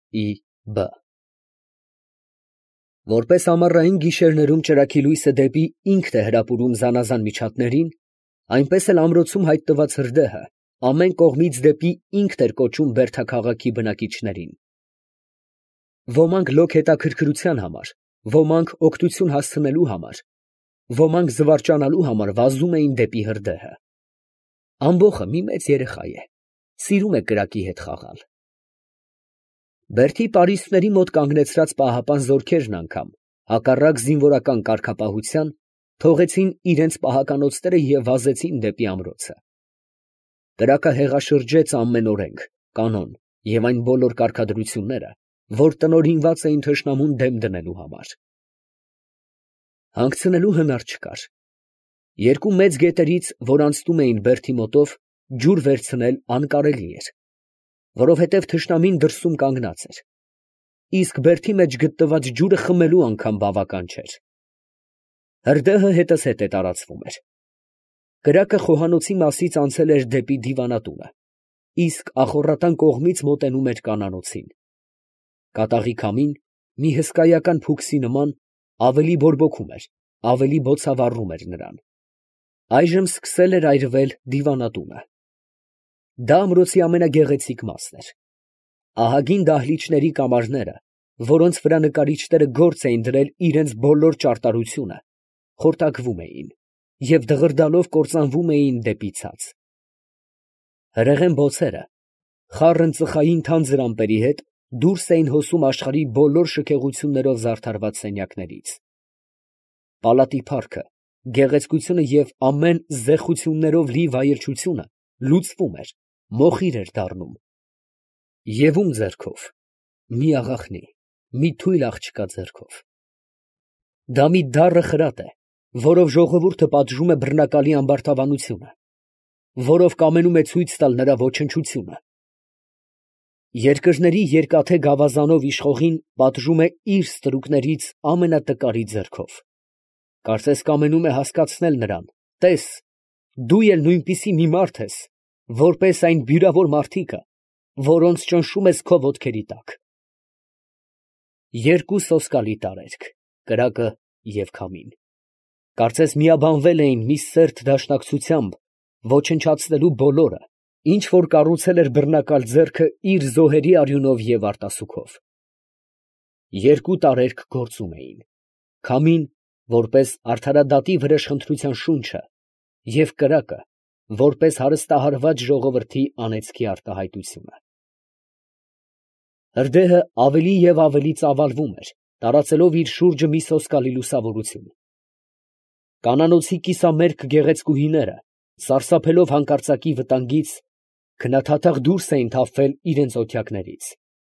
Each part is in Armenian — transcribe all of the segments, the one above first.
Ի.Բ. Որպես ամառային գիշերներում ճրագի լույսը դեպի ինքն է հրապուրում զանազան միջատներին, այնպես էլ ամրոցում հայտնված հրդեհը ամեն կողմից դեպի ինքն էր կոչում Բերդաքաղաքի բնակիչներին։ Ոմանք լոկ հետաքրքրության համար, ոմանք օգնություն հասցնելու համար, ոմանք զվարճանալու համար վազում էին դեպի հրդեհը։ Ամբոխը մի մեծ երեխա է, սիրում է կրակի հետ խաղալ։ Բերդի պարիսպների մոտ կանգնեցրած պահապան զորքերն անգամ, հակառակ զինվորական կարգապահության, թողեցին իրենց պահականոցները և վազեցին դեպի ամրոցը։ Կրակը հեղաշրջեց ամեն օրենք, կանոն և այն բոլոր կարգադրությունները, որ տնօրինված էին թշնամուն դեմ դնելու համար։ Հանգցնելու հնար չկար։ Երկու մեծ գետերից, որ անցնում էին Բերդի մոտով, ջուր վերցնել անկարելի էր, որովհետև թշնամին դրսում կանգնած էր, իսկ Բերդի մեջ գտնված ջուրը խմելու անգամ բավական չէր։ Հրդեհը հետզհետե տարածվում էր։ Կրակը խոհանոցի մասից անցել էր դեպի դիվանատունը, իսկ ախոռատան կողմից մոտենում էր կանանոցին։ Կատաղի քամին, մի հսկայական փուքսի նման, ավելի բորբոքում էր, ավելի բոցավառում էր նրան։ Այժմ սկսել էր այրվել դիվանատունը։ Դա ամրոցի ամենագեղեցիկ մասն էր։ Ահագին դահլիճների կամարները, որոնց վրա նկարիչները գործ էին դրել իրենց բոլոր ճարտարությունը, խորտակվում էին և դղրդալով կործանվում էին դեպի ցած։ Հրեղեն բոցերը, խառն ծխային թանձր ամպերի հետ, դուրս էին հոսում աշխարհի բոլոր շքեղություններով զարդարված սենյակներից։ Պալատի փառքը, գեղեցկությունը և ամեն զեխություններով լի վայելչությունը լուծվում էր, մոխիր էր դառնում։ Եվ ում ձեռքով։ Մի աղախնի, մի թույլ աղջկա ձեռքով։ Դա մի դառը խրատ է, որով ժողովուրդը պատժում է բռնակալի ամբարտավանությունը, որով կամենում է ցույց տալ նրա ոչնչությունը։ Երկրների երկաթե գավազանով իշխողին պատժում է իր ստրուկներից ամենատկարի ձեռքով։ Կարծես կամենում է հասկացնել նրան. տես, դու էլ նույնպիսի մի մարդ ես, որպես այն բյուրավոր մարդիկը, որոնց ճնշում ես քո ոտքերի տակ։ Երկու սոսկալի տարերք, կրակը և քամին, կարծես միաբանվել էին մի սերտ դաշնակցությամբ, ոչնչացնելու բոլորը, ինչ որ կառուցել էր բռնակալ ձեռքը իր զոհերի արյունով և արտասուքով։ Երկու տարերք գործում էին, քամին, որպես արդարադատի վրեժխնդրության շունչը, և կրակը, որպես հարստահարված ժողովրդի անեծքի արտահայտությունը։ Հրդեհը ավելի և ավելի ծավալվում էր, տարածելով իր շուրջը մի սոսկալի լուսավորություն։ Կանանոցի կիսամերկ գեղեցկուհիները, սարսափելով հանկարծակի վտանգից, քնաթաթախ դուրս էին թափվել իրենց օթյակներից։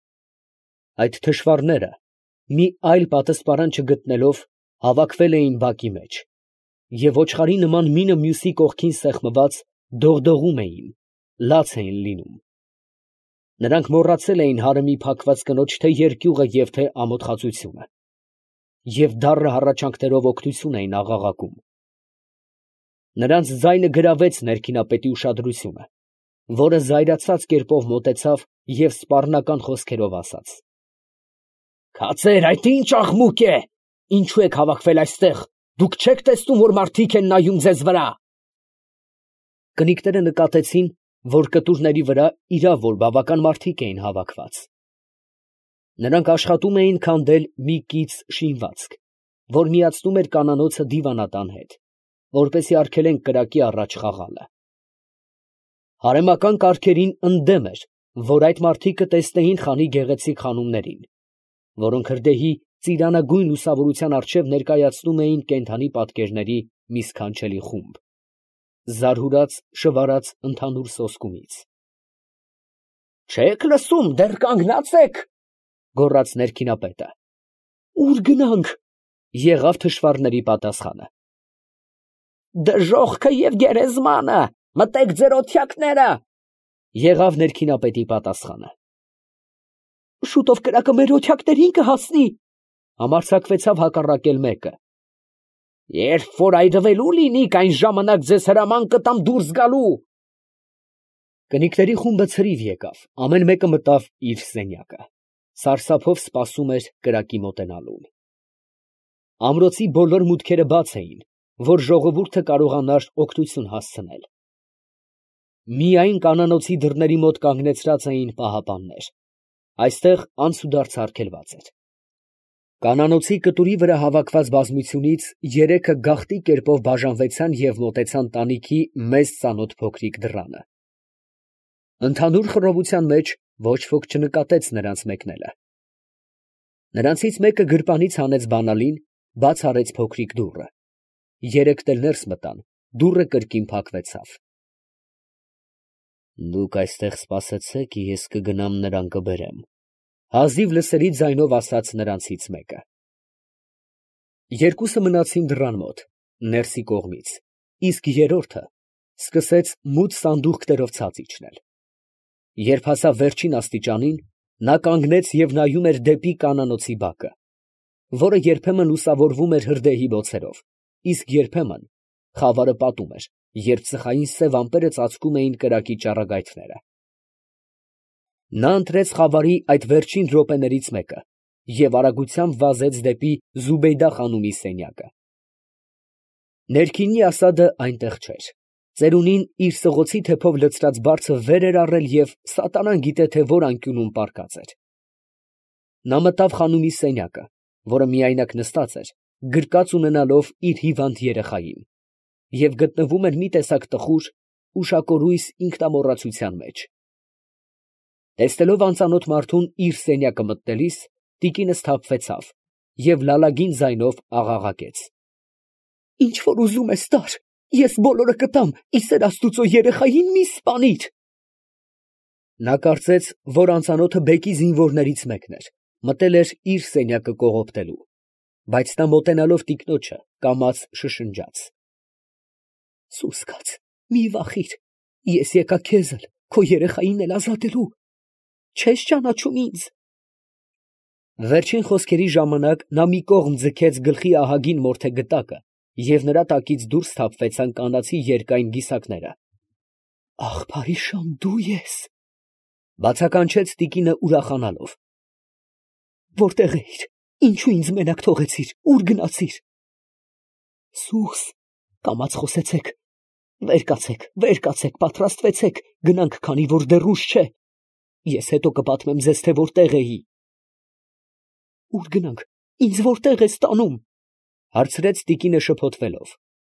Այդ թշվառները, մի այլ պատասպարան չգտնելով, հավաքվել էին բակի մեջ և ոչխարի նման մինը մյուսի կողքին սեղմված, դողդողում էին, լաց էին լինում։ Նրանք մոռացել էին հարեմի փակված կնոջ թե երկյուղը և թե ամոթխածությունը և դառը հառաչանքներով օգնություն էին աղաղակում։ Նրանց ձայնը գրավեց ներքինապետի ուշադրությունը, որը զայրացած կերպով մոտեցավ և սպառնական խոսքերով ասաց. «Քացեր, այդ ի՞նչ աղմուկ է, ինչու եք հավաքվել այստեղ, դուք չե՞ք տեսնում, որ մարդիկ են նայում ձեզ վրա»։ Կնիկները նկատեցին, որ կտուրների վրա իրավ որ բավական մարդիկ էին հավաքված։ Նրանք աշխատում էին քանդել մի կից շինվածք, որ միացնում էր կանանոցը դիվանատան հետ, որպեսզի արգելեն կրակի առաջ խաղալը։ Հարեմական կարգերին ընդդեմ էր, որ այդ մարդիկը տեսնեին խանի գեղեցիկ խանումներին, որոնք հրդեհի ծիրանագույն լուսավորության առջև ներկայացնում էին կենդանի պատկերների մի սքանչելի խումբ, զարհուրած շվարած ընդհանուր սոսկումից։ «Չե՞ք լսում, դեռ կանգնա՞ծ եք», գոռաց ներքինապետը։ «Ո՞ւր գնանք», եղավ թշվառների պատասխանը։ «Դժոխքը և գերեզմանը, մտեք ձեր օթյակները», եղավ ներքինապետի պատասխանը։ «Շուտով կրակը մեր օթյակներին կհասնի», համարձակվեցավ հակառակել մեկը։ «Երբ որ այրվելու լինիք, այն ժամանակ ձեզ հրաման կտամ դուրս գալու»։ Կնիկների խումբը ցրիվ եկավ, ամեն մեկը մտավ իր սենյակը։ սարսափով սպասում էր կրակի մոտենալուն։ Ամրոցի բոլոր մուտքերը բաց էին, որ ժողովուրդը կարողանար օգնություն հասցնել։ Միայն կանանոցի դռների մոտ կանգնեցրած էին պահապաններ։ Այստեղ անցուդարձ արգելված էր։ Կանանոցի կտուրի վրա հավաքված բազմությունից երեքը գաղտի կերպով բաժանվեցան և մոտեցան տանիքի մեծ ծանոթ փոքրիկ դռանը։ Ընդհանուր խռովության մեջ ոչ ոք չնկատեց նրանց մեկնելը։ Նրանցից մեկը գրպանից հանեց բանալին, բաց արեց փոքրիկ դուռը։ Երեքն էլ ներս մտան, դուռը կրկին փակվեցավ։ Դուք այստեղ սպասեցեք, ես կգնամ նրան կբերեմ, հազիվ լսելի ձայնով ասաց նրանցից մեկը։ Երկուսը մնացին դռան մոտ, ներսի կողմից, իսկ երրորդը սկսեց մութ սանդուղքներով ցած իջնել։ Երբ հասավ վերջին աստիճանին, նա կանգնեց և նայում էր դեպի կանանոցի բակը, որը երբեմն լուսավորվում էր հրդեհի բոցերով, իսկ երբեմն խավարը պատում էր, երբ ծխային սև ամպերը ծածկում էին կրակի ճառագայթները։ Նա ընտրեց խավարի այդ վերջին րոպեներից մեկը և արագությամբ վազեց դեպի Զուբեյդա խանումի սենյակը։ Ներքինի Ասադը այնտեղ չէր։ Ծերունին իր սղոցի թեփով լցրած բարձը վեր էր առել և սատանան գիտե թե որ անկյունում պառկած էր։ Նա մտավ խանումի սենյակը, որը միայնակ նստած էր, գրկած ունենալով իր հիվանդ երեխային, և գտնվում էր մի տեսակ տխուր, ուշակորույս ինքնամոռացության մեջ։ Տեսնելով անծանոթ մարդուն իր սենյակը մտնելիս, տիկինը սթափվեցավ և լալագին ձայնով աղաղակեց. «Ինչ որ ուզում ես տար, ես բոլորը կտամ, ի սեր Աստուծո երեխային մի սպանիր»։ Նա կարծեց, որ անծանոթը բեկի զինվորներից մեկն էր, մտել էր իր սենյակը կողոպտելու, բայց նա մոտենալով տիկնոջը, կամաց շշնջաց. «Սուս կաց, մի վախիր, ես եկա քեզ էլ, քո երեխային էլ ազատելու, չես ճանաչում ինձ»։ Վերջին խոսքերի ժամանակ նա մի կողմ ձգեց գլխի ահագին մորթե գտակը և նրա տակից դուրս թափվեցան կանացի երկայն գիսակները։ «Աղ, Փարիշան, դու ես», բացականչեց տիկինը ուրախանալով։ «Որտե՞ղ էիր, ինչու ինձ մենակ թողեցիր, ուր գնացիր»։ «Սուս, կամաց խոսեցեք, վեր կացեք, պատրաստվեցեք, գնանք, քանի որ դեռ ուշ չէ, ես հետո կպատմեմ ձեզ, թե որտեղ էի»։ «Ուր գնանք, ինձ որտեղ ես տանում», հարցրեց տիկինը շփոթվելով։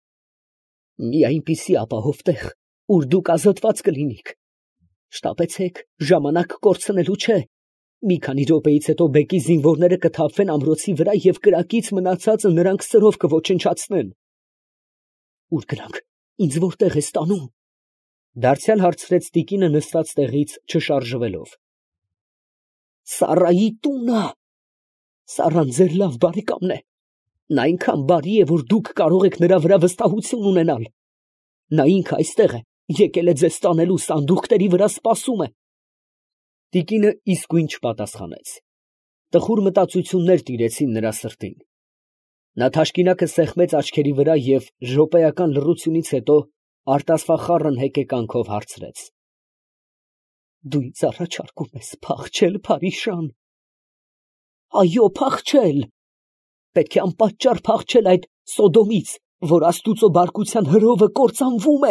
«Մի այնպիսի ապահով տեղ, ուր դուք ազատված կլինիք։ Շտապեցեք, ժամանակ կորցնելու չէ, մի քանի րոպեից հետո բեկի զինվորները կթափվեն ամրոցի վրա և կրակից մնացածը նրանք սրով կոչնչացնեն»։ «Ուր գնանք, ինձ որտեղ ես տանում», դարձյալ հարցրեց տիկինը նստած տեղից չշարժվելով։ «Սառայի տունը, Սառան ձեր լավ բարեկամն է, նա այնքան բարի է, որ դուք կարող եք նրա վրա վստահություն ունենալ։ Նա ինքը այստեղ է, եկել է ձեզ տանելու, սանդուղքների վրա սպասում է»։ Տիկինը իսկույն չպատասխանեց։ Տխուր մտածություններ տիրեցին նրա սրտին։ Նա թաշկինակը սեղմեց աչքերի վրա և րոպեական լռությունից հետո արտասվախառն հեկեկանքով հարցրեց. «Դու ինձ առաջարկում ես փախչել, Փարիշան»։ «Այո, փախչել, պետք է անպատճառ փախչել այդ Սոդոմից, որ Աստուծո բարկության հրովը կործանվում է»։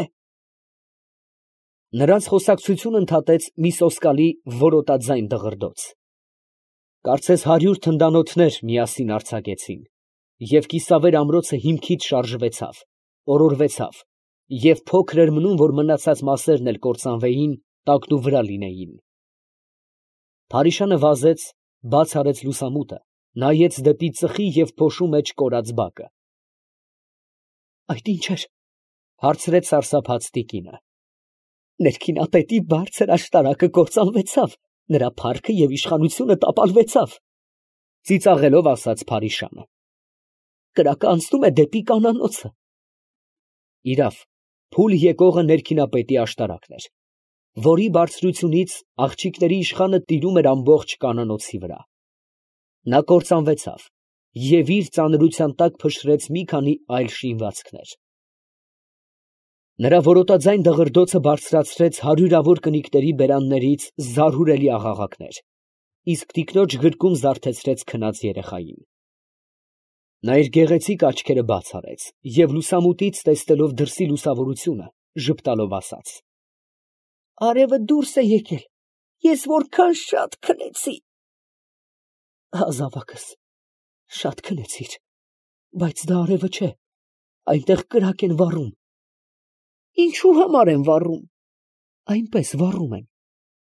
Նրանց խոսակցությունը ընդհատեց մի սոսկալի որոտաձայն դղրդոց։ Կարծես 100 թնդանոթներ միասին արձակեցին, և կիսավեր ամրոցը հիմքից շարժվեցավ, օրորվեցավ, և փոքր էր մնում, որ մնացած մասերն էլ կործանվեին, տակնուվրա լինեին։ Փարիշանը վազեց, բաց արեց լուսամուտը, նայեց դեպի ծխի և փոշու մեջ կորած բակը։ «Այդ ի՞նչ էր», հարցրեց սարսափած տիկինը։ «Ներքինապետի բարձր աշտարակը կործանվեցավ, նրա փառքը և իշխանությունը տապալվեցավ», ծիծաղելով ասաց Փարիշանը։ «Կրակը անցնում է դեպի կանանոցը»։ Իրավ, փուլ եկողը ներքինապետի աշտարակն էր, որի բարձրությունից աղջիկների իշխանը տիրում էր ամբողջ կանանոցի վրա։ Նա կործանվեցավ և իր ծանրության տակ փշրեց մի քանի այլ շինվածքներ։ Նրա որոտաձայն դղրդոցը բարձրացրեց հարյուրավոր կնիկների բերաններից զարհուրելի աղաղակներ։ իսկ տիկնոջ գրկում զարթեցրեց քնած երեխային։ Նա իր գեղեցիկ աչքերը բաց արեց և լուսամուտից տեսնելով դրսի լուսավորությունը, ժպտալով ասաց. «Արևը դուրս է եկել, ես որքան շատ քնեցի»։ Ազավակս, շատ քնեցիր, բայց դա արևը չէ, այնտեղ կրակ են վառում։ Ինչու համար են վառում։ Այնպես վառում են։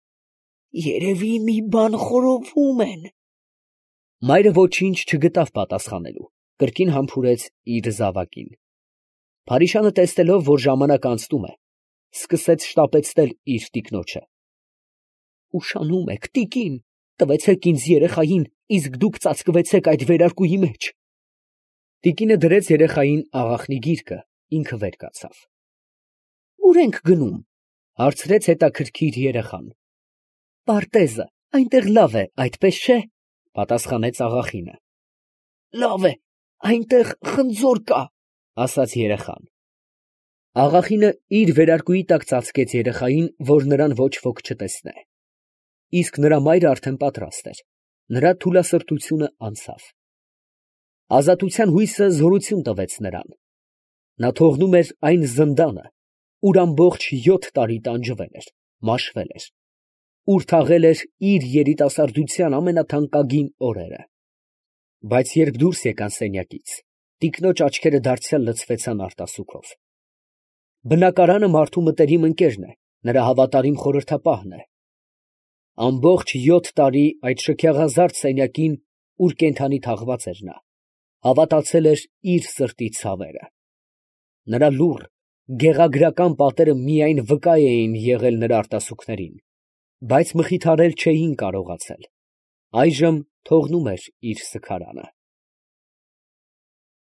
Երևի մի բան խորովում են։ Մայրը ոչինչ չգտավ պատասխանելու, կրկին համբուրեց իր զավակին։ Փարիշանը տեսնելով, որ ժամանակ անցնում է, սկսեց շտապեցնել իր տիկնոջը։ Ուշանում եք, տիկին, տվեցեք ինձ երեխային, իսկ դուք ծածկվեցեք այդ վերարկուի մեջ։ Տիկինը դրեց երեխային աղախնի գիրկը, ինքը վեր կացավ։ Ուր ենք գնում, հարցրեց հետաքրքիր երեխան։ Պարտեզը, այնտեղ լավ է, այդպես չէ, պատասխանեց աղախինը։ Լավ է, այնտեղ խնձոր կա, ասաց երեխան։ Աղախինը իր վերարկուի տակ ծածկեց երեխային, որ նրան ոչ ոք չտեսնե։ Իսկ նրա մայրը արդեն պատրաստ էր, նրա թուլասրտությունը անցավ։ Ազատության հույսը զորություն տվեց նրան։ Նա թողնում էր այն զնդանը, ուր ամբողջ 7 տարի տանջվել էր, մաշվել էր, ուր թաղել էր իր երիտասարդության ամենաթանկագին օրերը։ Բայց երբ դուրս եկան սենյակից, տիկնոջ աչքերը դարձյալ լցվեցան արտասուքով։ Բնակարանը մարդու մտերիմ ընկերն է, նրա հավատարիմ խորհրդապահն է։ Ամբողջ 7 տարի այդ շքեղազարդ սենյակին, ուր կենդանի թաղված էր նա, հավատացել էր իր սրտի ցավերը։ Նրա լուռ, գեղագրական պատերը միայն վկա էին եղել նրա արտասուքներին, բայց մխիթարել չէին կարողացել։ Այժմ թողնում էր իր սգարանը։